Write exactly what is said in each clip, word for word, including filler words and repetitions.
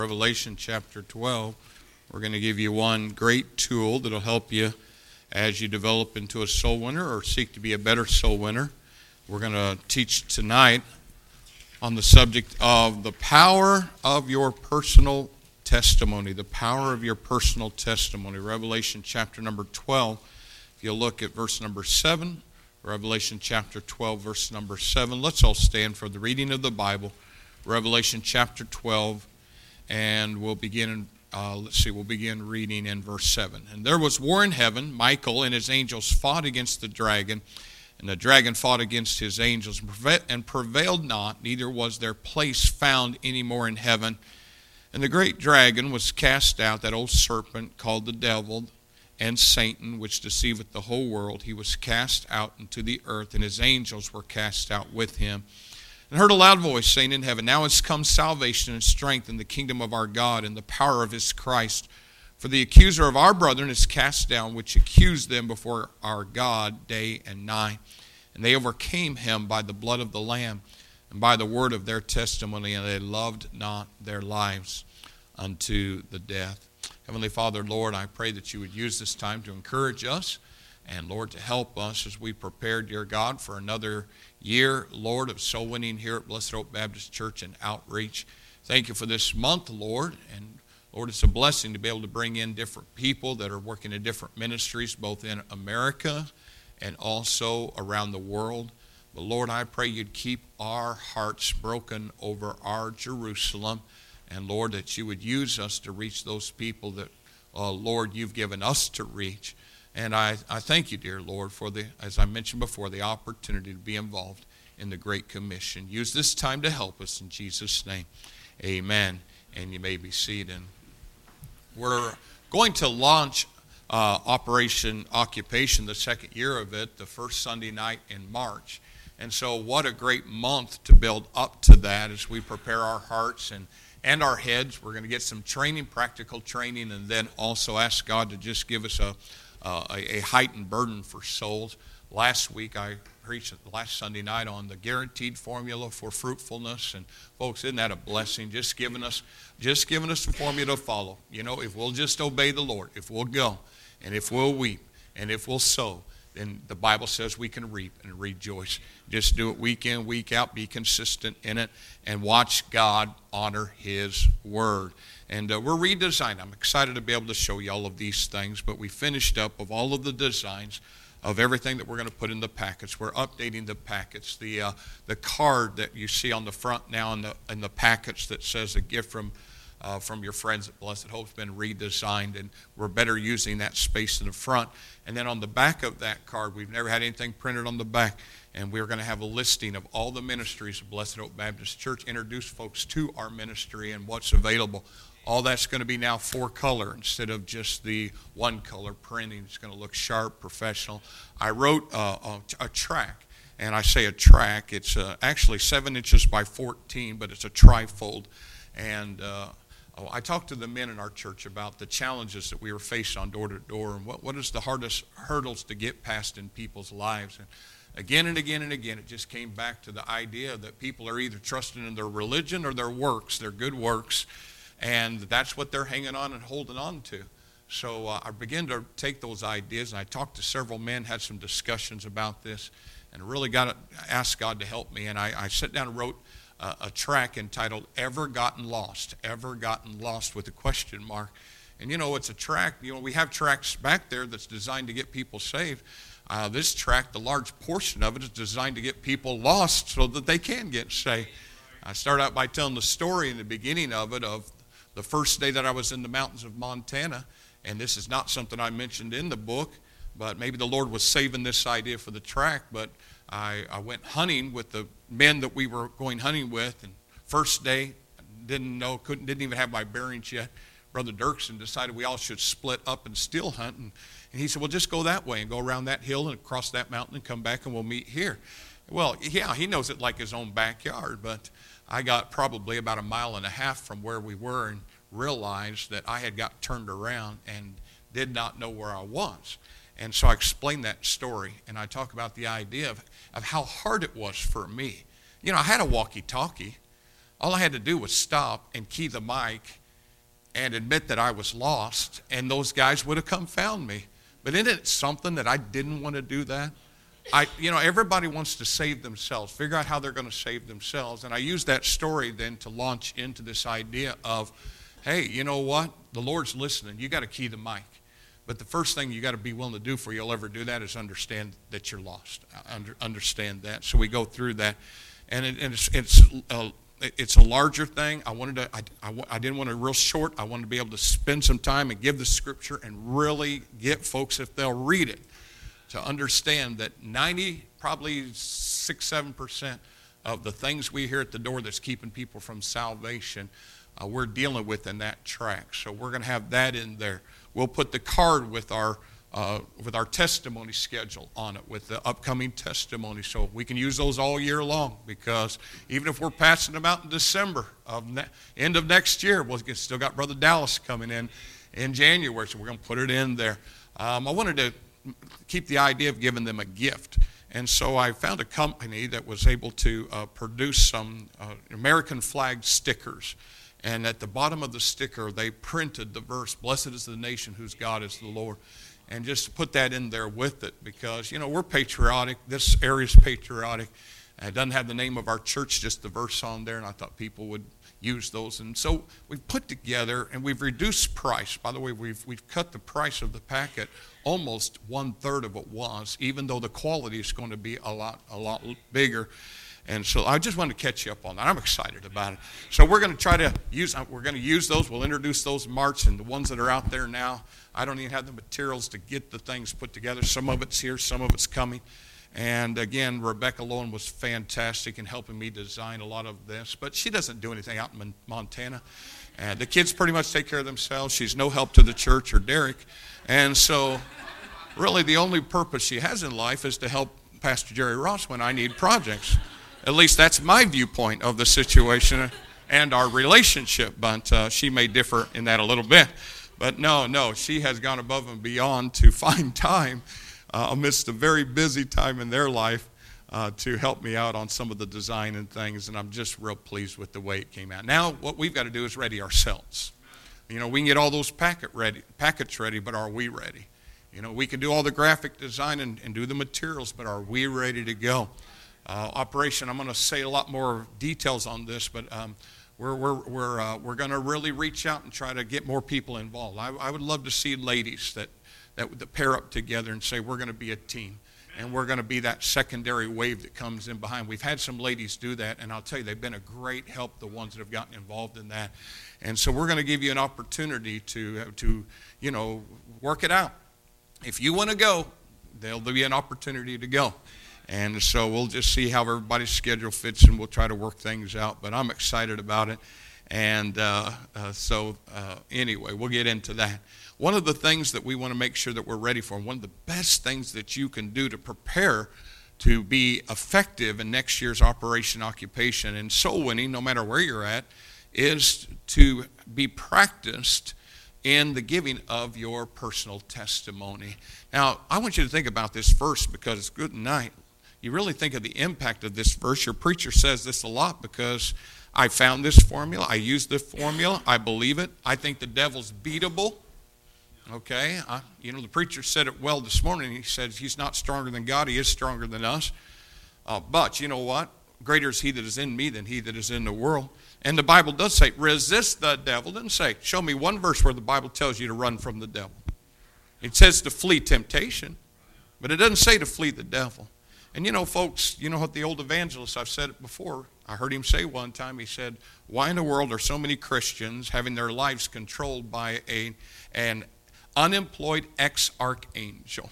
Revelation chapter twelve. We're going to give you one great tool that'll help you as you develop into a soul winner or seek to be a better soul winner. We're going to teach tonight on the subject of the power of your personal testimony. The power of your personal testimony. Revelation chapter number twelve. If you'll look at verse number seven. Revelation chapter twelve, verse number seven. Let's all stand for the reading of the Bible. Revelation chapter twelve. And we'll begin, uh, let's see, we'll begin reading in verse seven. And there was war in heaven. Michael and his angels fought against the dragon, and the dragon fought against his angels and prevailed not, neither was their place found any more in heaven. And the great dragon was cast out, that old serpent called the devil and Satan, which deceiveth the whole world. He was cast out into the earth, and his angels were cast out with him. And heard a loud voice saying in heaven, Now is come salvation and strength in the kingdom of our God and the power of his Christ. For the accuser of our brethren is cast down, which accused them before our God day and night. And they overcame him by the blood of the Lamb and by the word of their testimony, and they loved not their lives unto the death. Heavenly Father, Lord, I pray that you would use this time to encourage us and, Lord, to help us as we prepare, dear God, for another year, Lord, of soul winning here at Blessed Hope Baptist Church and outreach. Thank you for this month, Lord. And, Lord, it's a blessing to be able to bring in different people that are working in different ministries, both in America and also around the world. But, Lord, I pray you'd keep our hearts broken over our Jerusalem. And, Lord, that you would use us to reach those people that, uh, Lord, you've given us to reach. And I, I thank you, dear Lord, for the, as I mentioned before, the opportunity to be involved in the Great Commission. Use this time to help us in Jesus' name. Amen. And you may be seated. We're going to launch uh, Operation Occupation, the second year of it, the first Sunday night in March. And so what a great month to build up to that as we prepare our hearts and, and our heads. We're going to get some training, practical training, and then also ask God to just give us a Uh, a, a heightened burden for souls. Last week I preached last Sunday night on the guaranteed formula for fruitfulness, and folks, isn't that a blessing? Just giving us, just giving us a formula to follow. You know, if we'll just obey the Lord, if we'll go, and if we'll weep, and if we'll sow, then the Bible says we can reap and rejoice. Just do it week in, week out. Be consistent in it, and watch God honor His word. And uh, we're redesigning. I'm excited to be able to show you all of these things, but we finished up of all of the designs of everything that we're going to put in the packets. We're updating the packets. The uh, the card that you see on the front now in the in the packets that says a gift from uh, from your friends at Blessed Hope has been redesigned, and we're better using that space in the front. And then on the back of that card, we've never had anything printed on the back, and we're going to have a listing of all the ministries of Blessed Hope Baptist Church, introduce folks to our ministry and what's available. All that's going to be now four color instead of just the one color printing. It's going to look sharp, professional. I wrote uh, a, a track, and I say a track. It's uh, actually seven inches by fourteen, but it's a trifold. And uh, oh, I talked to the men in our church about the challenges that we were faced on door to door, and what, what is the hardest hurdles to get past in people's lives. And again and again and again, it just came back to the idea that people are either trusting in their religion or their works, their good works. And that's what they're hanging on and holding on to. So uh, I began to take those ideas, and I talked to several men, had some discussions about this, and really got to ask God to help me. And I, I sat down and wrote uh, a track entitled Ever Gotten Lost? Ever Gotten Lost with a question mark. And, you know, it's a track. You know, we have tracks back there that's designed to get people saved. Uh, this track, the large portion of it, is designed to get people lost so that they can get saved. I start out by telling the story in the beginning of it of the first day that I was in the mountains of Montana, and this is not something I mentioned in the book, but maybe the Lord was saving this idea for the track, but I, I went hunting with the men that we were going hunting with, and first day, didn't know, couldn't, didn't even have my bearings yet. Brother Dirksen decided we all should split up and still hunt, and, and he said, well, just go that way and go around that hill and across that mountain and come back and we'll meet here. Well, yeah, he knows it like his own backyard, but I got probably about a mile and a half from where we were and realized that I had got turned around and did not know where I was. And so I explained that story, and I talk about the idea of, of how hard it was for me. You know, I had a walkie-talkie. All I had to do was stop and key the mic and admit that I was lost, and those guys would have come found me. But isn't it something that I didn't want to do that? I, you know, everybody wants to save themselves, figure out how they're going to save themselves. And I use that story then to launch into this idea of, hey, you know what? The Lord's listening. You got to key the mic. But the first thing you got to be willing to do before you'll ever do that is understand that you're lost. Under, understand that. So we go through that. And, it, and it's, it's, a, it's a larger thing. I wanted to, I, I, I didn't want it real short. I wanted to be able to spend some time and give the scripture and really get folks, if they'll read it, to understand that ninety, probably six, seven percent of the things we hear at the door that's keeping people from salvation, uh, we're dealing with in that track. So we're going to have that in there. We'll put the card with our uh, with our testimony schedule on it, with the upcoming testimony, so we can use those all year long. Because even if we're passing them out in December of ne- end of next year, we'll get, still got Brother Dallas coming in in January, so we're going to put it in there. Um, I wanted to keep the idea of giving them a gift. And so I found a company that was able to uh, produce some uh, American flag stickers. And at the bottom of the sticker, they printed the verse, "Blessed is the nation whose God is the Lord." And just put that in there with it because, you know, we're patriotic. This area's patriotic. And it doesn't have the name of our church, just the verse on there. And I thought people would use those. And so we've put together, and we've reduced price. By the way, we've we've cut the price of the packet almost one third of what it was, even though the quality is going to be a lot a lot bigger. And so I just wanted to catch you up on that. I'm excited about it. So we're going to try to use we're going to use those. We'll introduce those in March, and the ones that are out there now, I don't even have the materials to get the things put together. Some of it's here, some of it's coming. And again, Rebecca Lowen was fantastic in helping me design a lot of this. But she doesn't do anything out in Montana. And the kids pretty much take care of themselves. She's no help to the church or Derek. And so really the only purpose she has in life is to help Pastor Jerry Ross when I need projects. At least that's my viewpoint of the situation and our relationship. But uh, she may differ in that a little bit. But no, no, she has gone above and beyond to find time Uh, amidst a very busy time in their life uh, to help me out on some of the design and things, and I'm just real pleased with the way it came out. Now what we've got to do is ready ourselves. You know, we can get all those packet ready, packets ready, but are we ready? You know, we can do all the graphic design and, and do the materials, but are we ready to go? Uh, operation, I'm going to say a lot more details on this, but um, we're we're we're uh, we're going to really reach out and try to get more people involved. I, I would love to see ladies that. that would pair up together and say, we're going to be a team. And we're going to be that secondary wave that comes in behind. We've had some ladies do that, and I'll tell you, they've been a great help, the ones that have gotten involved in that. And so we're going to give you an opportunity to, to you know, work it out. If you want to go, there'll be an opportunity to go. And so we'll just see how everybody's schedule fits, and we'll try to work things out. But I'm excited about it. And uh, uh, so uh, anyway, we'll get into that. One of the things that we want to make sure that we're ready for, one of the best things that you can do to prepare to be effective in next year's Operation Occupation and soul winning, no matter where you're at, is to be practiced in the giving of your personal testimony. Now, I want you to think about this first because it's good night. You really think of the impact of this verse. Your preacher says this a lot because I found this formula. I use this formula. I believe it. I think the devil's beatable. Okay, I, you know, the preacher said it well this morning. He said he's not stronger than God. He is stronger than us. Uh, but you know what? Greater is he that is in me than he that is in the world. And the Bible does say, resist the devil. It doesn't say, show me one verse where the Bible tells you to run from the devil. It says to flee temptation, but it doesn't say to flee the devil. And you know, folks, you know what the old evangelist, I've said it before, I heard him say one time, he said, why in the world are so many Christians having their lives controlled by a an unemployed ex-archangel?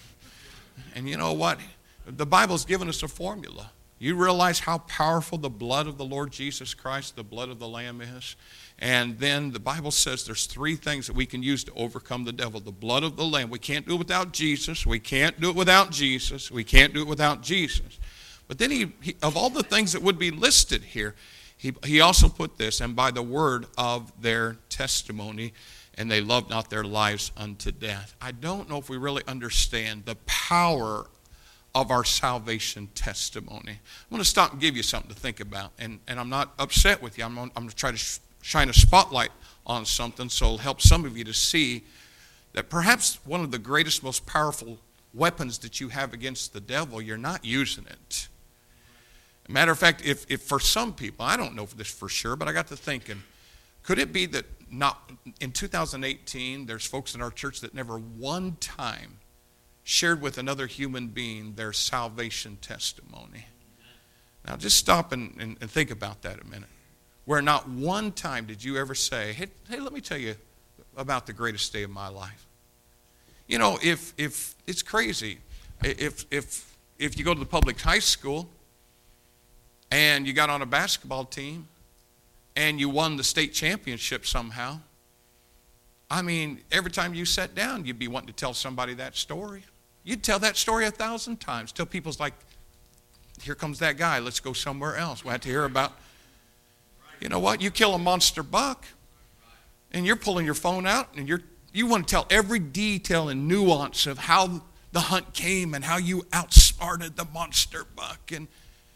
And you know what? The Bible's given us a formula. You realize how powerful the blood of the Lord Jesus Christ, the blood of the Lamb is? And then the Bible says there's three things that we can use to overcome the devil. The blood of the Lamb. We can't do it without Jesus. We can't do it without Jesus. We can't do it without Jesus. But then he, he of all the things that would be listed here, he, he also put this, and by the word of their testimony, and they loved not their lives unto death. I don't know if we really understand the power of our salvation testimony. I'm going to stop and give you something to think about. And, and I'm not upset with you. I'm, on, I'm going to try to sh- shine a spotlight on something so it'll help some of you to see that perhaps one of the greatest, most powerful weapons that you have against the devil, you're not using it. Matter of fact, if, if for some people, I don't know this for sure, but I got to thinking, could it be that not in two thousand eighteen, there's folks in our church that never one time shared with another human being their salvation testimony? Now just stop and, and, and think about that a minute. Where not one time did you ever say, hey, hey, let me tell you about the greatest day of my life. You know, if if it's crazy, if if if you go to the public high school and you got on a basketball team and you won the state championship somehow, I mean, every time you sat down, you'd be wanting to tell somebody that story. You'd tell that story a thousand times till people's like, here comes that guy, let's go somewhere else. We'll have to hear about, you know what, you kill a monster buck and you're pulling your phone out and you're you want to tell every detail and nuance of how the hunt came and how you outsmarted the monster buck. And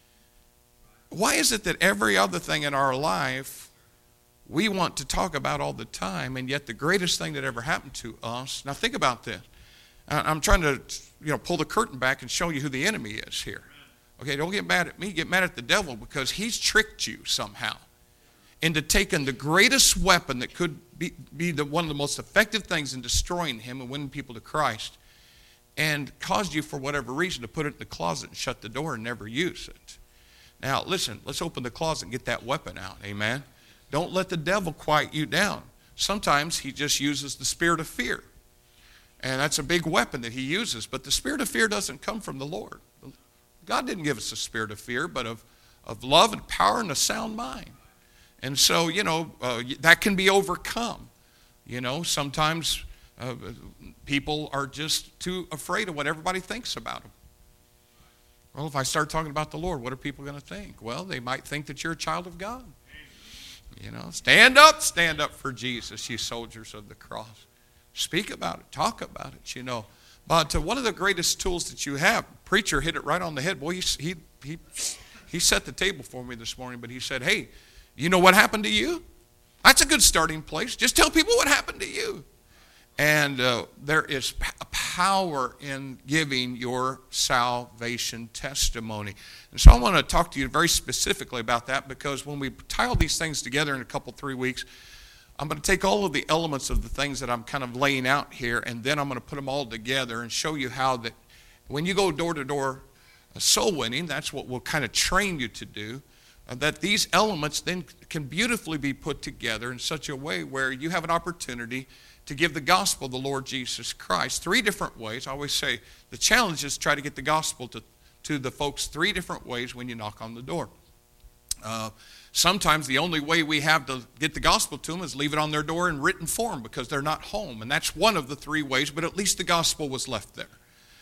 why is it that every other thing in our life we want to talk about all the time, and yet the greatest thing that ever happened to us, now think about this. I'm trying to you know, pull the curtain back and show you who the enemy is here. Okay, don't get mad at me, get mad at the devil, because he's tricked you somehow into taking the greatest weapon that could be, be the, one of the most effective things in destroying him and winning people to Christ, and caused you for whatever reason to put it in the closet and shut the door and never use it. Now listen, let's open the closet and get that weapon out, amen? Don't let the devil quiet you down. Sometimes he just uses the spirit of fear, and that's a big weapon that he uses, but the spirit of fear doesn't come from the Lord. God didn't give us a spirit of fear, but of, of love and power and a sound mind. And so, you know, uh, that can be overcome. You know, sometimes uh, people are just too afraid of what everybody thinks about them. Well, if I start talking about the Lord, what are people going to think? Well, they might think that you're a child of God. You know, stand up, stand up for Jesus, you soldiers of the cross. Speak about it, talk about it, you know. But uh, one of the greatest tools that you have, preacher hit it right on the head. Boy, he, he, he, he set the table for me this morning, but he said, hey, you know what happened to you? That's a good starting place. Just tell people what happened to you. And uh, there is p- power in giving your salvation testimony. And so I want to talk to you very specifically about that, because when we tie all these things together in a couple, three weeks, I'm going to take all of the elements of the things that I'm kind of laying out here, and then I'm going to put them all together and show you how that when you go door-to-door soul winning, that's what we'll kind of train you to do, uh, that these elements then can beautifully be put together in such a way where you have an opportunity to give the gospel of the Lord Jesus Christ. Three different ways. I always say the challenge is to try to get the gospel to, to the folks three different ways when you knock on the door. Uh, sometimes the only way we have to get the gospel to them is leave it on their door in written form because they're not home. And that's one of the three ways, but at least the gospel was left there.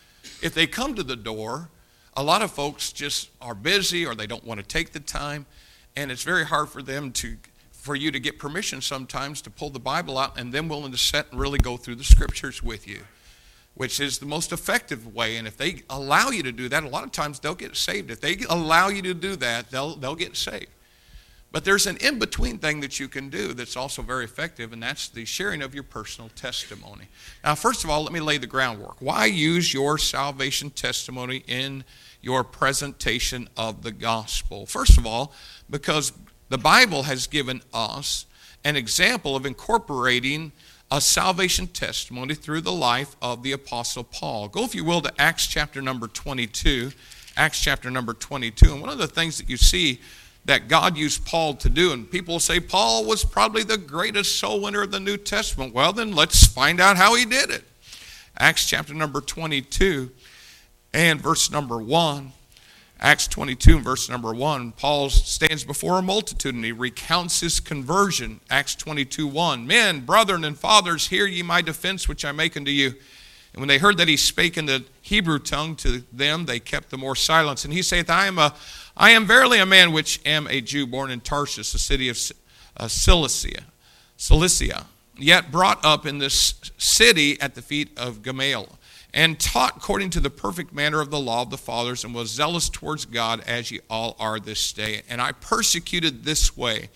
If they come to the door, a lot of folks just are busy or they don't want to take the time, and it's very hard for them to, for you to get permission sometimes to pull the Bible out and then willing to sit and really go through the scriptures with you, which is the most effective way. And if they allow you to do that, a lot of times they'll get saved. If they allow you to do that, they'll they'll get saved. But there's an in-between thing that you can do that's also very effective, and that's the sharing of your personal testimony. Now, first of all, let me lay the groundwork. Why use your salvation testimony in your presentation of the gospel? First of all, because the Bible has given us an example of incorporating a salvation testimony through the life of the Apostle Paul. Go, if you will, to Acts chapter number twenty-two. Acts chapter number twenty-two. And one of the things that you see that God used Paul to do, and people say Paul was probably the greatest soul winner of the New Testament. Well, then let's find out how he did it. Acts chapter number twenty-two and verse number one. Acts twenty-two and verse number one, Paul stands before a multitude and he recounts his conversion. Acts twenty-two, one, men, brethren, and fathers, hear ye my defense which I make unto you. And when they heard that he spake in the Hebrew tongue to them, they kept the more silence. And he saith, I am a, I am verily a man which am a Jew, born in Tarshish, the city of uh, Cilicia, Cilicia, yet brought up in this city at the feet of Gamaliel, and taught according to the perfect manner of the law of the fathers, and was zealous towards God, as ye all are this day. And I persecuted this way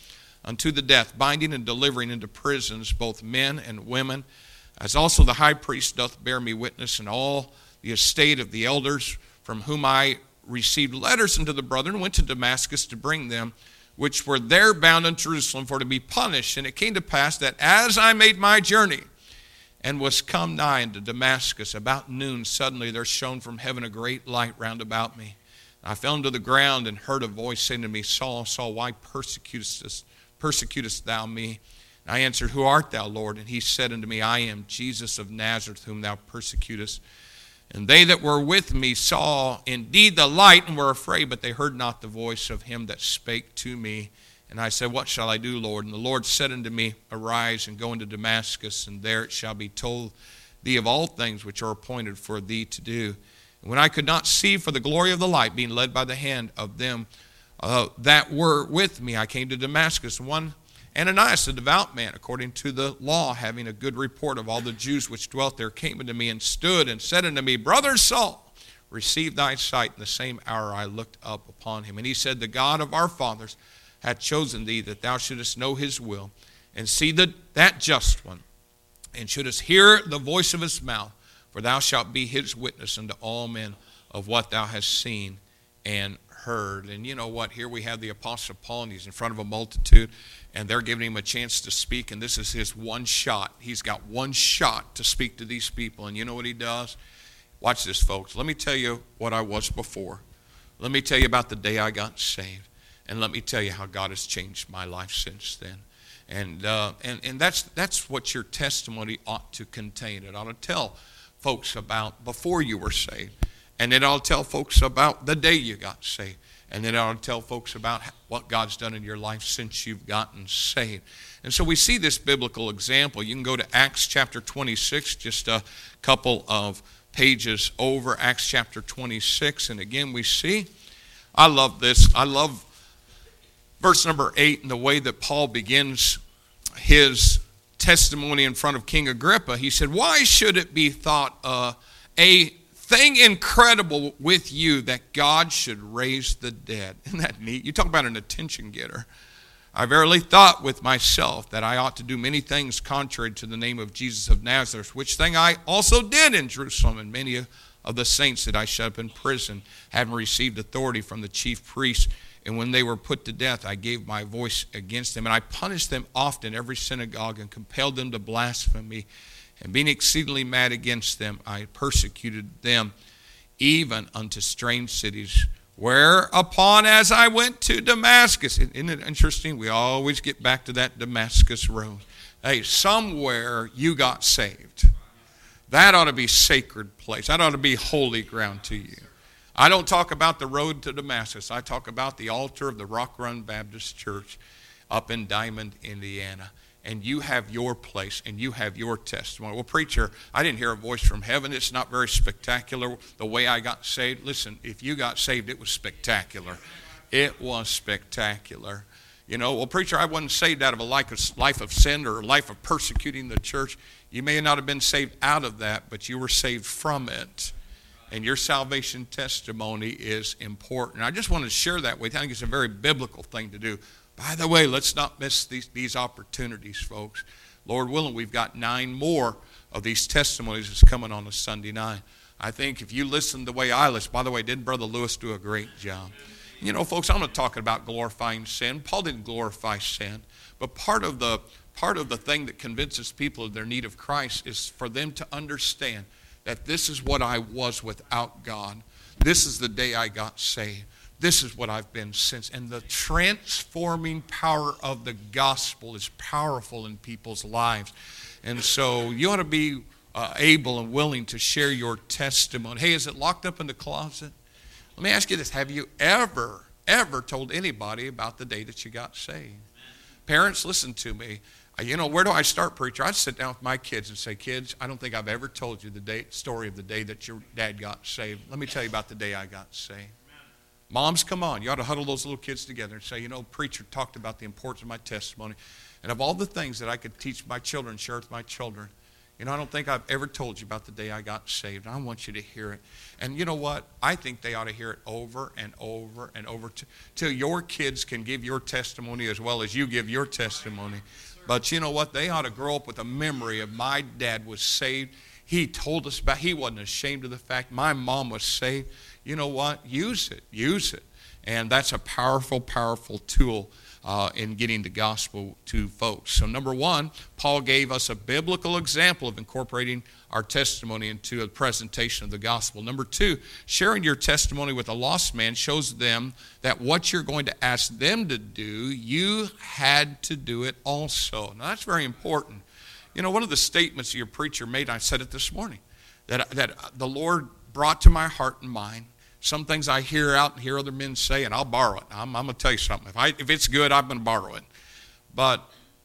unto the death, binding and delivering into prisons both men and women, as also the high priest doth bear me witness, and all the estate of the elders, from whom I received letters unto the brethren, went to Damascus to bring them, which were there bound in Jerusalem for to be punished. And it came to pass that as I made my journey, and was come nigh unto Damascus, about noon, suddenly there shone from heaven a great light round about me. I fell to the ground and heard a voice saying to me, Saul, Saul, why persecutest, persecutest thou me? And I answered, Who art thou, Lord? And he said unto me, I am Jesus of Nazareth, whom thou persecutest. And they that were with me saw indeed the light, and were afraid, but they heard not the voice of him that spake to me. And I said, What shall I do, Lord? And the Lord said unto me, Arise and go into Damascus, and there it shall be told thee of all things which are appointed for thee to do. And when I could not see for the glory of the light, being led by the hand of them uh, that were with me, I came to Damascus. And one Ananias, a devout man, according to the law, having a good report of all the Jews which dwelt there, came unto me and stood and said unto me, Brother Saul, receive thy sight. In the same hour I looked up upon him. And he said, The God of our fathers hath chosen thee, that thou shouldest know his will, and see the, that just one, and shouldest hear the voice of his mouth, for thou shalt be his witness unto all men of what thou hast seen and heard. And you know what? Here we have the Apostle Paul, and he's in front of a multitude, and they're giving him a chance to speak, and this is his one shot. He's got one shot to speak to these people, and you know what he does? Watch this, folks. Let me tell you what I was before. Let me tell you about the day I got saved. And let me tell you how God has changed my life since then. And uh, and, and that's that's what your testimony ought to contain. It ought to tell folks about before you were saved. And it ought to tell folks about the day you got saved. And it ought to tell folks about what God's done in your life since you've gotten saved. And so we see this biblical example. You can go to Acts chapter twenty-six, just a couple of pages over, Acts chapter twenty-six. And again, we see, I love this. I love verse number eight, and the way that Paul begins his testimony in front of King Agrippa. He said, Why should it be thought uh, a thing incredible with you that God should raise the dead? Isn't that neat? You talk about an attention getter. I verily thought with myself that I ought to do many things contrary to the name of Jesus of Nazareth, which thing I also did in Jerusalem, and many of the saints that I shut up in prison, having received authority from the chief priests. And when they were put to death, I gave my voice against them. And I punished them often in every synagogue, and compelled them to blaspheme me. And being exceedingly mad against them, I persecuted them even unto strange cities. Whereupon, as I went to Damascus, isn't it interesting? We always get back to that Damascus road. Hey, somewhere you got saved. That ought to be sacred place. That ought to be holy ground to you. I don't talk about the road to Damascus. I talk about the altar of the Rock Run Baptist Church up in Diamond, Indiana. And you have your place, and you have your testimony. Well, preacher, I didn't hear a voice from heaven. It's not very spectacular the way I got saved. Listen, if you got saved, it was spectacular. It was spectacular. You know, well, preacher, I wasn't saved out of a life of, life of sin or a life of persecuting the church. You may not have been saved out of that, but you were saved from it. And your salvation testimony is important. I just want to share that with you. I think it's a very biblical thing to do. By the way, let's not miss these, these opportunities, folks. Lord willing, we've got nine more of these testimonies that's coming on a Sunday night. I think if you listen the way I listen, by the way, didn't Brother Lewis do a great job? You know, folks, I'm not talking about glorifying sin. Paul didn't glorify sin. But part of the part of the thing that convinces people of their need of Christ is for them to understand that this is what I was without God. This is the day I got saved. This is what I've been since. And the transforming power of the gospel is powerful in people's lives. And so you ought to be uh, able and willing to share your testimony. Hey, is it locked up in the closet? Let me ask you this. Have you ever, ever told anybody about the day that you got saved? Parents, listen to me. You know, where do I start, preacher? I'd sit down with my kids and say, kids, I don't think I've ever told you the day, story of the day that your dad got saved. Let me tell you about the day I got saved. Amen. Moms, come on. You ought to huddle those little kids together and say, you know, preacher talked about the importance of my testimony. And of all the things that I could teach my children, share with my children, You know, I don't think I've ever told you about the day I got saved. I want you to hear it. And you know what? I think they ought to hear it over and over and over t- till your kids can give your testimony as well as you give your testimony. But you know what? They ought to grow up with a memory of my dad was saved. He told us about, he wasn't ashamed of the fact my mom was saved. You know what? Use it. Use it. And that's a powerful, powerful tool Uh, in getting the gospel to folks. So number one, Paul gave us a biblical example of incorporating our testimony into a presentation of the gospel. Number two, sharing your testimony with a lost man shows them that what you're going to ask them to do, you had to do it also. Now that's very important. You know, one of the statements your preacher made, I said it this morning, that, that the Lord brought to my heart and mind. Some things I hear out and hear other men say, and I'll borrow it. I'm, I'm going to tell you something. If, I, if it's good, I'm going to borrow it. But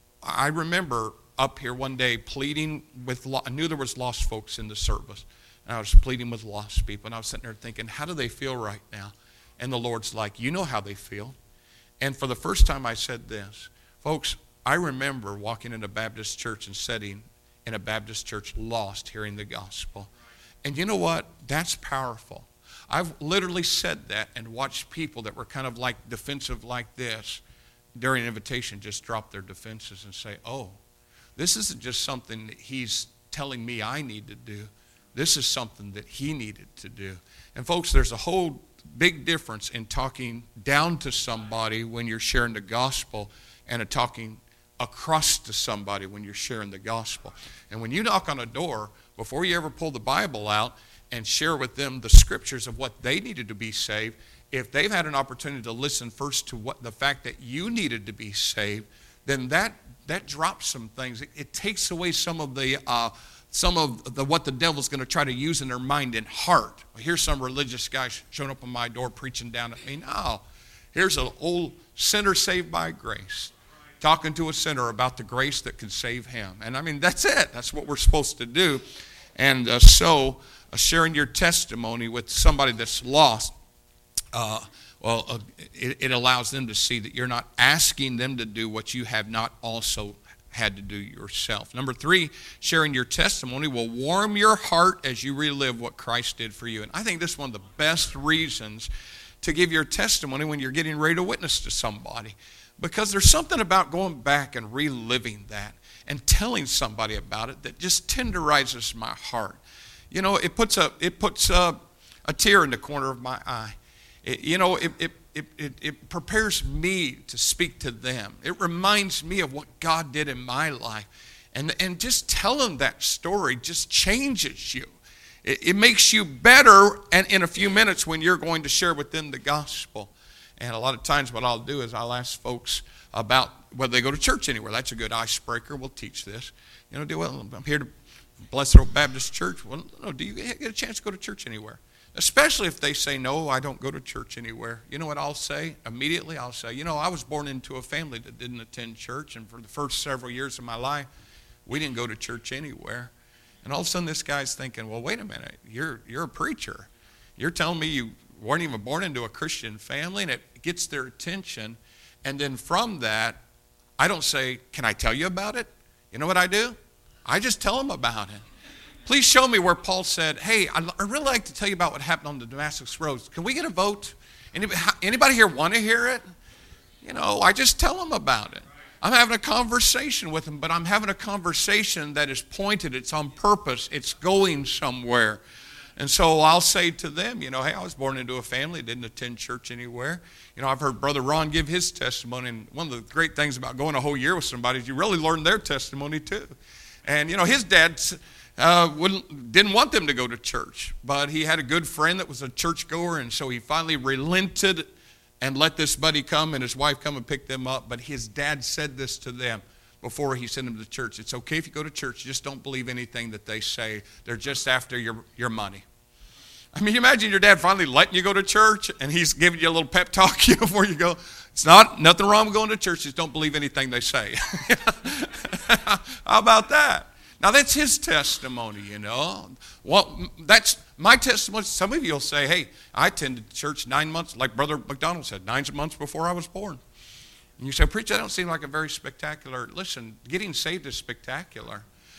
I remember up here one day pleading with, I knew there was lost folks in the service. And I was pleading with lost people. And I was sitting there thinking, how do they feel right now? And the Lord's like, you know how they feel. And for the first time I said this. Folks, I remember walking in a Baptist church and sitting in a Baptist church lost hearing the gospel. And you know what? That's powerful. I've literally said that and watched people that were kind of like defensive like this during an invitation just drop their defenses and say, oh, this isn't just something that he's telling me I need to do. This is something that he needed to do. And folks, there's a whole big difference in talking down to somebody when you're sharing the gospel and a talking across to somebody when you're sharing the gospel. And when you knock on a door, before you ever pull the Bible out and share with them the scriptures of what they needed to be saved, if they've had an opportunity to listen first to what the fact that you needed to be saved, then that that drops some things. It, it takes away some of the uh, some of the what the devil's going to try to use in their mind and heart. Here's some religious guy showing up on my door preaching down at me. No, here's an old sinner saved by grace, talking to a sinner about the grace that can save him. And I mean, that's it. That's what we're supposed to do. And uh, so uh, sharing your testimony with somebody that's lost, uh, well, uh, it, it allows them to see that you're not asking them to do what you have not also had to do yourself. Number three, sharing your testimony will warm your heart as you relive what Christ did for you. And I think this is one of the best reasons to give your testimony when you're getting ready to witness to somebody. Because there's something about going back and reliving that and telling somebody about it that just tenderizes my heart. You know, it puts a it puts a, a tear in the corner of my eye. It, you know, it, it it it it prepares me to speak to them. It reminds me of what God did in my life, and and just telling that story just changes you. It, it makes you better, and in a few minutes when you're going to share with them the gospel. And a lot of times what I'll do is I'll ask folks about whether they go to church anywhere. That's a good icebreaker. We'll teach this. You know, do well, I'm here to Blessed Old Baptist Church. Well, no, do you get a chance to go to church anywhere? Especially if they say, no, I don't go to church anywhere. You know what I'll say? Immediately I'll say, you know, I was born into a family that didn't attend church, and for the first several years of my life, we didn't go to church anywhere. And all of a sudden this guy's thinking, well, wait a minute, you're you're a preacher. You're telling me you weren't even born into a Christian family, and it gets their attention. And then from that, I don't say, can I tell you about it? You know what I do? I just tell them about it. Please show me where Paul said, hey, I'd really like to tell you about what happened on the Damascus Road. Can we get a vote? Anybody, anybody here want to hear it? You know, I just tell them about it. I'm having a conversation with them, but I'm having a conversation that is pointed. It's on purpose. It's going somewhere. And so I'll say to them, you know, hey, I was born into a family, didn't attend church anywhere. You know, I've heard Brother Ron give his testimony, and one of the great things about going a whole year with somebody is you really learn their testimony too. And, you know, his dad uh, wouldn't, didn't want them to go to church, but he had a good friend that was a churchgoer, and so he finally relented and let this buddy come and his wife come and pick them up. But his dad said this to them before he sent them to church. It's okay if you go to church, just don't believe anything that they say. They're just after your, your money. I mean, you imagine your dad finally letting you go to church, and he's giving you a little pep talk you know, before you go. It's not nothing wrong with going to church, just don't believe anything they say. How about that? Now, that's his testimony, you know. Well, that's my testimony. Some of you will say, hey, I attended church nine months, like Brother McDonald said, nine months before I was born. And you say, preacher, that don't seem like a very spectacular. Listen, getting saved is spectacular.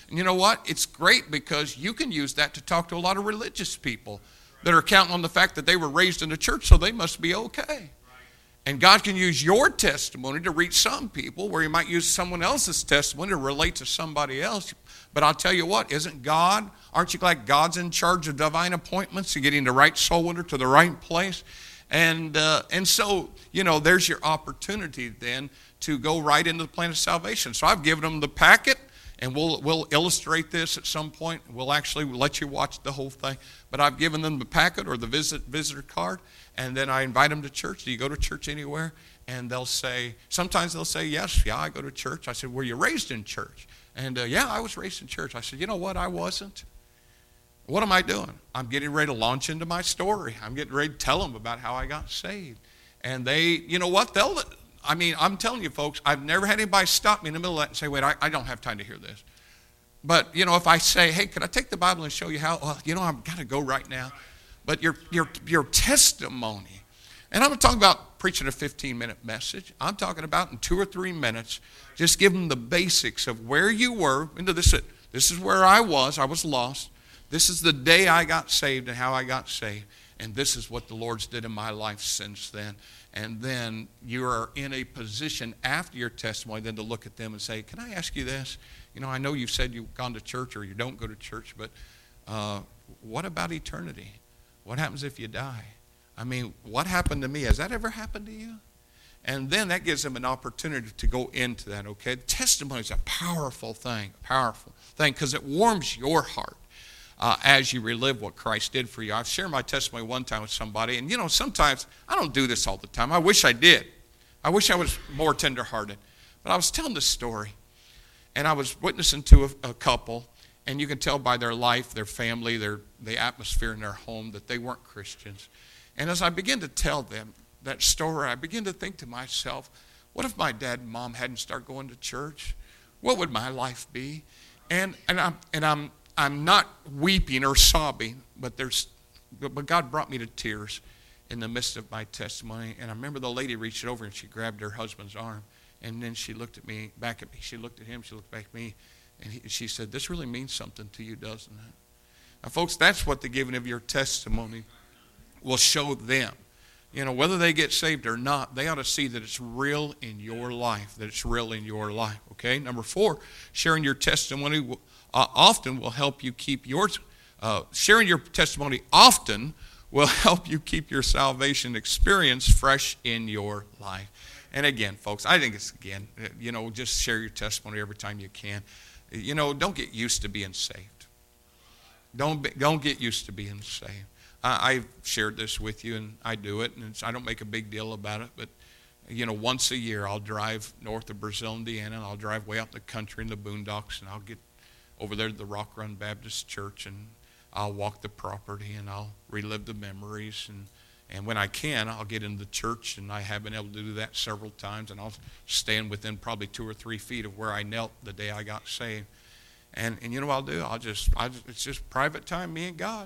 And you know what? It's great because you can use that to talk to a lot of religious people that are counting on the fact that they were raised in the church, so they must be okay. And God can use your testimony to reach some people where he might use someone else's testimony to relate to somebody else. But I'll tell you what, isn't God, aren't you glad God's in charge of divine appointments and getting the right soul winner to the right place? And uh, and so, you know, there's your opportunity then to go right into the plan of salvation. So I've given them the packet, and we'll we'll illustrate this at some point. We'll actually let you watch the whole thing. But I've given them the packet or the visit visitor card, and then I invite them to church. Do you go to church anywhere? And they'll say, sometimes they'll say, yes, yeah, I go to church. I said, were you raised in church? And uh, yeah, I was raised in church. I said, you know what, I wasn't. What am I doing? I'm getting ready to launch into my story. I'm getting ready to tell them about how I got saved. And they, you know what, they'll, I mean, I'm telling you folks, I've never had anybody stop me in the middle of that and say, wait, I, I don't have time to hear this. But, you know, if I say, hey, can I take the Bible and show you how? Well, you know, I've got to go right now. But your your your testimony, and I'm not talking about preaching a fifteen-minute message. I'm talking about in two or three minutes, just give them the basics of where you were. Into this, this is where I was. I was lost. This is the day I got saved and how I got saved. And this is what the Lord's did in my life since then. And then you are in a position after your testimony then to look at them and say, can I ask you this? You know, I know you've said you've gone to church or you don't go to church, but uh, what about eternity? What happens if you die? I mean, what happened to me? Has that ever happened to you? And then that gives them an opportunity to go into that, okay? Testimony is a powerful thing, powerful thing, because it warms your heart uh, as you relive what Christ did for you. I've shared my testimony one time with somebody, and, you know, sometimes I don't do this all the time. I wish I did. I wish I was more tenderhearted. But I was telling this story. And I was witnessing to a, a couple, and you can tell by their life, their family, their the atmosphere in their home that they weren't Christians. And as I began to tell them that story, I began to think to myself, what if my dad and mom hadn't started going to church? What would my life be? And and I'm and I'm I'm not weeping or sobbing, but there's but God brought me to tears in the midst of my testimony. And I remember the lady reached over and she grabbed her husband's arm. And then she looked at me, back at me. She looked at him, she looked back at me, and he, she said, this really means something to you, doesn't it? Now, folks, that's what the giving of your testimony will show them. You know, whether they get saved or not, they ought to see that it's real in your life, that it's real in your life, okay? Number four, sharing your testimony will, uh, often will help you keep yours. Uh, sharing your testimony often will help you keep your salvation experience fresh in your life. And again, folks, I think it's, again, you know, just share your testimony every time you can. You know, don't get used to being saved. Don't be, don't get used to being saved. I, I've shared this with you, and I do it, and it's, I don't make a big deal about it, but, you know, once a year I'll drive north of Brazil, Indiana, and I'll drive way out in the country in the boondocks, and I'll get over there to the Rock Run Baptist Church, and I'll walk the property, and I'll relive the memories, and And when I can, I'll get in the church, and I have been able to do that several times, and I'll stand within probably two or three feet of where I knelt the day I got saved. And and you know what I'll do? I'll just, I just it's just private time, me and God.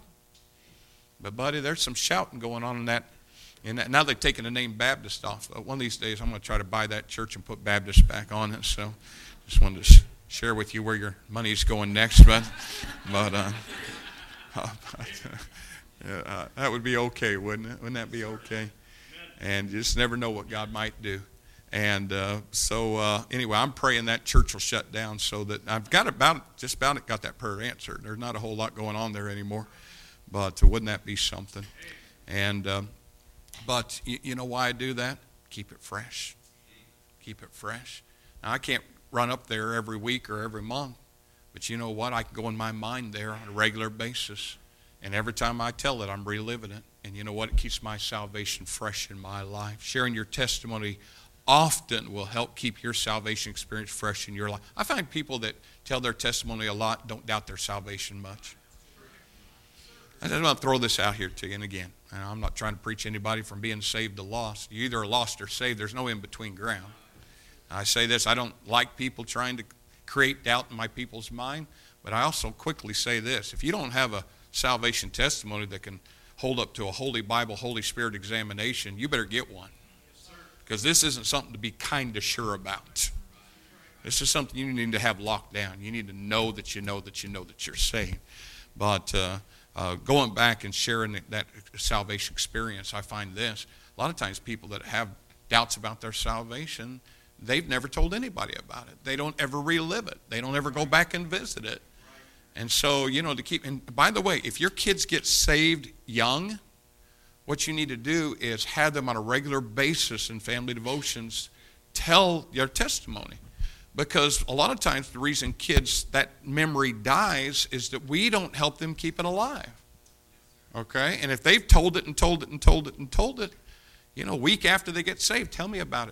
But buddy, there's some shouting going on in that. And that, now they've taken the name Baptist off. One of these days, I'm going to try to buy that church and put Baptist back on it. So, just wanted to share with you where your money's going next, but but. Uh, but Yeah, uh, that would be okay, wouldn't it? Wouldn't that be okay? And you just never know what God might do. And uh, so uh, anyway, I'm praying that church will shut down so that I've got about just about got that prayer answered. There's not a whole lot going on there anymore, but uh, wouldn't that be something? And um, but you, you know why I do that? Keep it fresh. Keep it fresh. Now I can't run up there every week or every month, but you know what? I can go in my mind there on a regular basis. And every time I tell it, I'm reliving it. And you know what? It keeps my salvation fresh in my life. Sharing your testimony often will help keep your salvation experience fresh in your life. I find people that tell their testimony a lot don't doubt their salvation much. I just want to throw this out here to you. And again, I'm not trying to preach anybody from being saved to lost. You either are lost or saved. There's no in-between ground. I say this, I don't like people trying to create doubt in my people's mind. But I also quickly say this. If you don't have a salvation testimony that can hold up to a Holy Bible, Holy Spirit examination, you better get one. Because this isn't something to be kind of sure about. This is something you need to have locked down. You need to know that you know that you know that you're saved. But uh, uh, going back and sharing that salvation experience, I find this. A lot of times people that have doubts about their salvation, they've never told anybody about it. They don't ever relive it. They don't ever go back and visit it. And so, you know, to keep, and by the way, if your kids get saved young, what you need to do is have them on a regular basis in family devotions tell their testimony. Because a lot of times the reason kids, that memory dies is that we don't help them keep it alive. Okay? And if they've told it and told it and told it and told it, you know, a week after they get saved, tell me about it.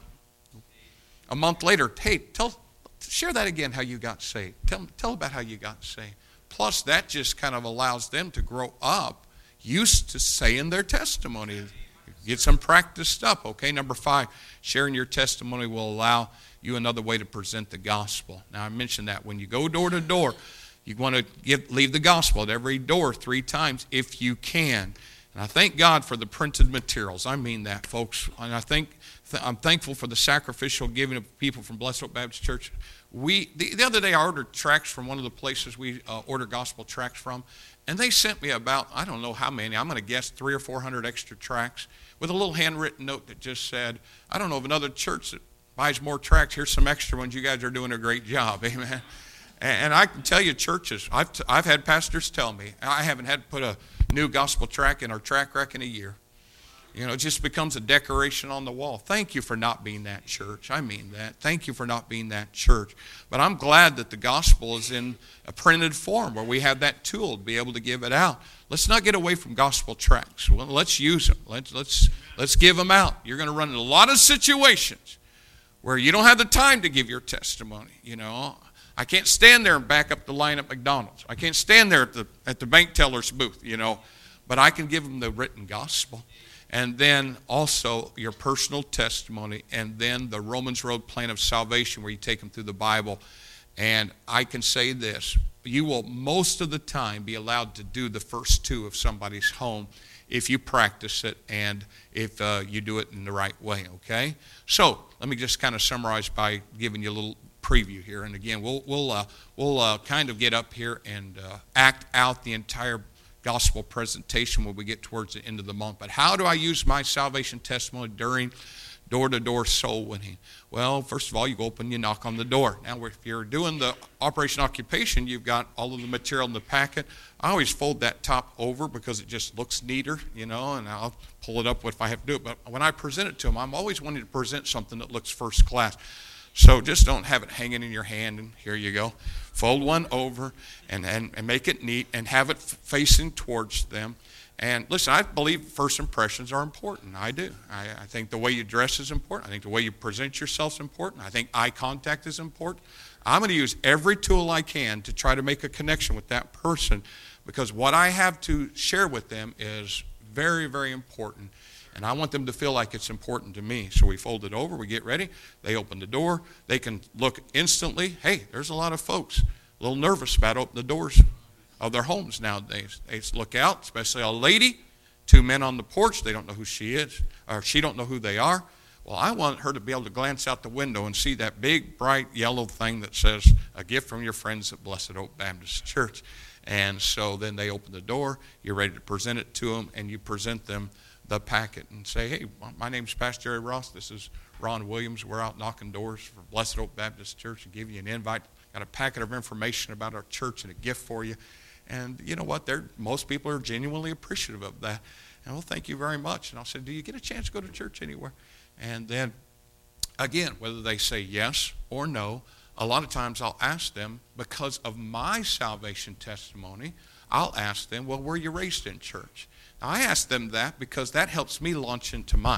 A month later, hey, tell, share that again, how you got saved. Tell, tell about how you got saved. Plus, that just kind of allows them to grow up used to saying their testimony. Get some practiced up, okay? Number five, sharing your testimony will allow you another way to present the gospel. Now, I mentioned that when you go door to door, you want to give, leave the gospel at every door three times if you can. And I thank God for the printed materials. I mean that, folks. And I think I'm thankful for the sacrificial giving of people from Blessed Hope Baptist Church. We the, the other day I ordered tracts from one of the places we uh, order gospel tracts from, and they sent me about, I don't know how many, I'm going to guess three or four hundred extra tracts with a little handwritten note that just said, I don't know of another church that buys more tracts. Here's some extra ones. You guys are doing a great job. Amen. And, and I can tell you, churches, I've, t- I've had pastors tell me, I haven't had to put a new gospel tract in our tract rack in a year. You know, it just becomes a decoration on the wall. Thank you for not being that church. I mean that. Thank you for not being that church. But I'm glad that the gospel is in a printed form where we have that tool to be able to give it out. Let's not get away from gospel tracts. Well, let's use them. Let's, let's, let's give them out. You're going to run into a lot of situations where you don't have the time to give your testimony. You know, I can't stand there and back up the line at McDonald's. I can't stand there at the, at the bank teller's booth, you know. But I can give them the written gospel. And then also your personal testimony, and then the Romans Road plan of salvation where you take them through the Bible. And I can say this, you will most of the time be allowed to do the first two of somebody's home if you practice it and if uh, you do it in the right way, okay? So let me just kind of summarize by giving you a little preview here. And again, we'll, we'll, uh, we'll uh, kind of get up here and uh, act out the entire gospel presentation when we get towards the end of the month. But how do I use my salvation testimony during door-to-door soul winning? Well, first of all, you go open, you knock on the door. Now, if you're doing the Operation Occupation, you've got all of the material in the packet. I always fold that top over because it just looks neater, you know, and I'll pull it up if I have to do it. But when I present it to them, I'm always wanting to present something that looks first class. So just don't have it hanging in your hand and here you go. Fold one over and, and, and make it neat and have it f- facing towards them. And listen, I believe first impressions are important. I do. I, I think the way you dress is important. I think the way you present yourself is important. I think eye contact is important. I'm going to use every tool I can to try to make a connection with that person because what I have to share with them is very, very important. And I want them to feel like it's important to me. So we fold it over, we get ready, they open the door, they can look instantly. Hey, there's a lot of folks a little nervous about opening the doors of their homes nowadays. They look out, especially a lady, two men on the porch, they don't know who she is, or she don't know who they are. Well, I want her to be able to glance out the window and see that big, bright yellow thing that says, a gift from your friends at Blessed Hope Baptist Church. And so then they open the door, you're ready to present it to them, and you present them the packet and say, hey, my name's Pastor Jerry Ross. This is Ron Williams. We're out knocking doors for Blessed Hope Baptist Church and give you an invite. Got a packet of information about our church and a gift for you. And you know what? They're, most people are genuinely appreciative of that. And well, thank you very much. And I'll say, do you get a chance to go to church anywhere? And then, again, whether they say yes or no, a lot of times I'll ask them, because of my salvation testimony, I'll ask them, well, were you raised in church? Now, I ask them that because that helps me launch into mine.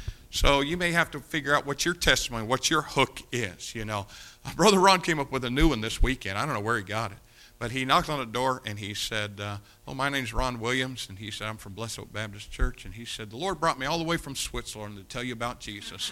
So you may have to figure out what your testimony, what your hook is, you know. Brother Ron came up with a new one this weekend. I don't know where he got it. But he knocked on the door and he said, uh, oh, my name's Ron Williams. And he said, I'm from Blessed Hope Baptist Church. And he said, the Lord brought me all the way from Switzerland to tell you about Jesus.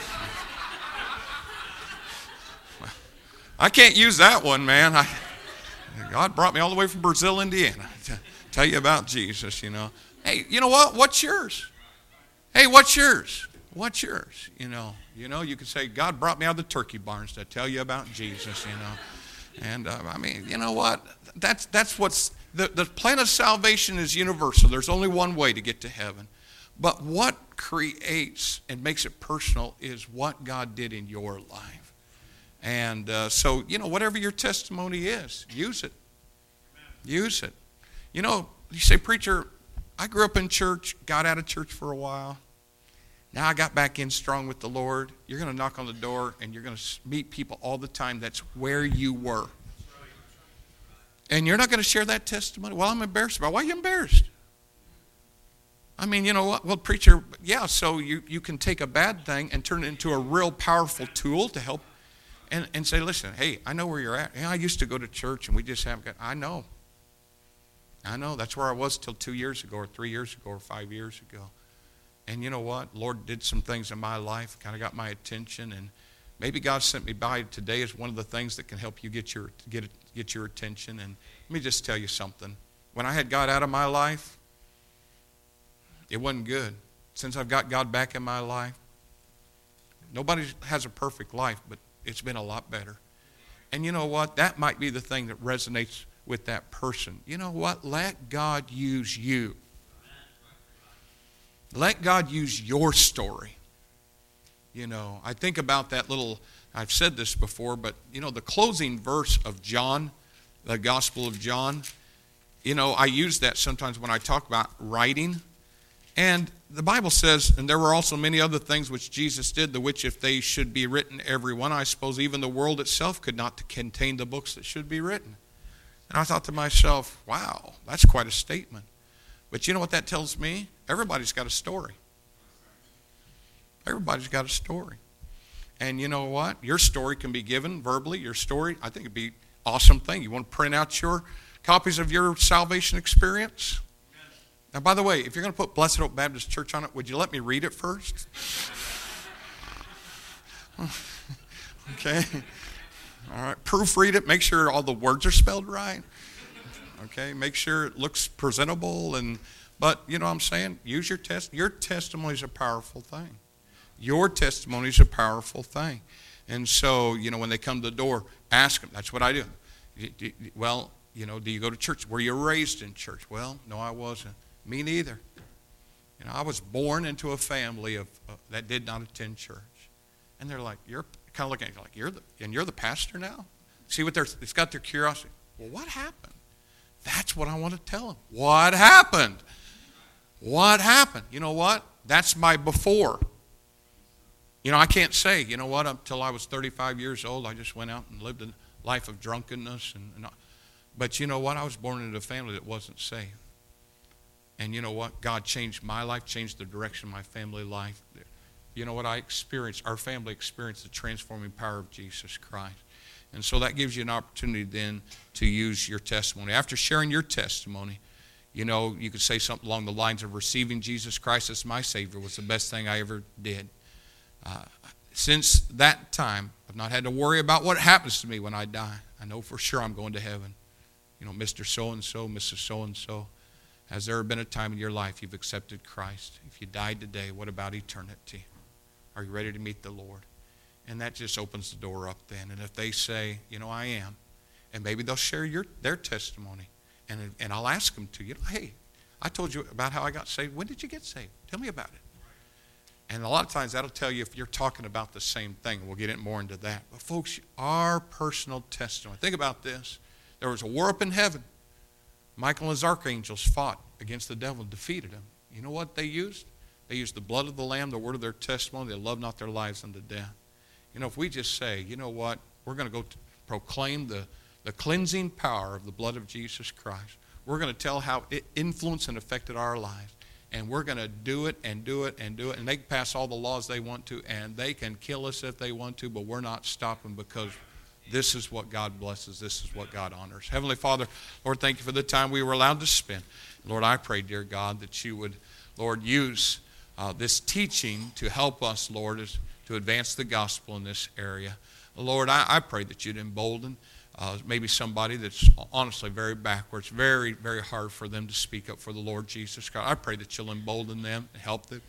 I can't use that one, man. I, God brought me all the way from Brazil, Indiana to tell you about Jesus, you know. Hey, you know what? What's yours? Hey, what's yours? What's yours? You know, you know, you could say, God brought me out of the turkey barns to tell you about Jesus, you know. And uh, I mean, you know what? That's that's what's, the, the plan of salvation is universal. There's only one way to get to heaven. But what creates and makes it personal is what God did in your life. And uh, so, you know, whatever your testimony is, use it. Use it. You know, you say, preacher, I grew up in church, got out of church for a while. Now I got back in strong with the Lord. You're going to knock on the door and you're going to meet people all the time. That's where you were. And you're not going to share that testimony? Well, I'm embarrassed about it. Why are you embarrassed? I mean, you know what? Well, preacher, yeah, so you, you can take a bad thing and turn it into a real powerful tool to help and, and say, listen, hey, I know where you're at. Yeah, I used to go to church and we just haven't got, I know. I know. That's where I was till two years ago or three years ago or five years ago. And you know what? Lord did some things in my life, kind of got my attention, and maybe God sent me by today as one of the things that can help you get your get get your attention. And let me just tell you something. When I had God out of my life, it wasn't good. Since I've got God back in my life, nobody has a perfect life, but it's been a lot better. And you know what? That might be the thing that resonates with that person. You know what? Let God use you. Let God use your story. You know, I think about that little, I've said this before, but, you know, the closing verse of John, the Gospel of John, you know, I use that sometimes when I talk about writing. And the Bible says, and there were also many other things which Jesus did, the which if they should be written every one, I suppose even the world itself could not contain the books that should be written. And I thought to myself, wow, that's quite a statement. But you know what that tells me? Everybody's got a story. Everybody's got a story. And you know what? Your story can be given verbally. Your story, I think it'd be an awesome thing. You want to print out your copies of your salvation experience? Now, by the way, if you're going to put Blessed Hope Baptist Church on it, would you let me read it first? Okay. All right. Proofread it. Make sure all the words are spelled right. Okay, make sure it looks presentable, and but you know what I'm saying? Use your test. Your testimony is a powerful thing. Your testimony is a powerful thing. And so, you know, when they come to the door, ask them. That's what I do. Well, you know, do you go to church? Were you raised in church? Well, no, I wasn't. Me neither. You know, I was born into a family of uh, that did not attend church. And they're like, you're kind of looking at you like, you're the, and you're the pastor now? See what they're, it's got their curiosity. Well, what happened? That's what I want to tell them. What happened? What happened? You know what? That's my before. You know, I can't say, you know what, until I was thirty-five years old, I just went out and lived a life of drunkenness. And, and But you know what? I was born into a family that wasn't saved. And you know what? God changed my life, changed the direction of my family life. You know what I experienced? Our family experienced the transforming power of Jesus Christ. And so that gives you an opportunity then to use your testimony. After sharing your testimony, you know, you could say something along the lines of receiving Jesus Christ as my Savior was the best thing I ever did. Uh, since that time, I've not had to worry about what happens to me when I die. I know for sure I'm going to heaven. You know, Mister So-and-so, Missus So-and-so. Has there been a time in your life you've accepted Christ? If you died today, what about eternity? Are you ready to meet the Lord? And that just opens the door up then. And if they say, you know, I am, and maybe they'll share your their testimony. And, and I'll ask them to, you know, hey, I told you about how I got saved. When did you get saved? Tell me about it. And a lot of times that'll tell you if you're talking about the same thing. We'll get more into that. But folks, our personal testimony. Think about this. There was a war up in heaven. Michael and his archangels fought against the devil and defeated him. You know what they used? They used the blood of the Lamb, the word of their testimony. They loved not their lives unto death. You know, if we just say, you know what, we're going to go to proclaim the, the cleansing power of the blood of Jesus Christ. We're going to tell how it influenced and affected our lives. And we're going to do it and do it and do it. And they can pass all the laws they want to, and they can kill us if they want to, but we're not stopping because this is what God blesses. This is what God honors. Heavenly Father, Lord, thank you for the time we were allowed to spend. Lord, I pray, dear God, that you would, Lord, use uh, this teaching to help us, Lord, as to advance the gospel in this area. Lord, I, I pray that you'd embolden uh, maybe somebody that's honestly very backwards, very, very hard for them to speak up for the Lord Jesus Christ. I pray that you'll embolden them and help them.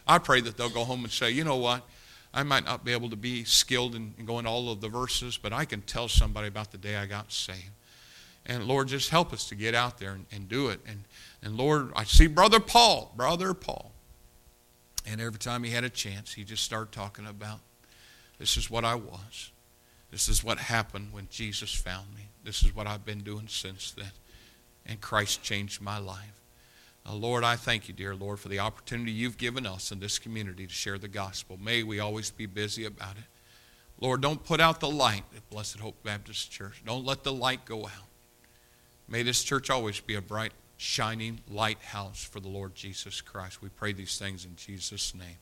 I pray that they'll go home and say, you know what, I might not be able to be skilled in, in going all of the verses, but I can tell somebody about the day I got saved. And Lord, just help us to get out there and, and do it. And, and Lord, I see Brother Paul, Brother Paul. And every time he had a chance, he just started talking about, this is what I was. This is what happened when Jesus found me. This is what I've been doing since then. And Christ changed my life. Now, Lord, I thank you, dear Lord, for the opportunity you've given us in this community to share the gospel. May we always be busy about it. Lord, don't put out the light at Blessed Hope Baptist Church. Don't let the light go out. May this church always be a bright, shining lighthouse for the Lord Jesus Christ. We pray these things in Jesus' name.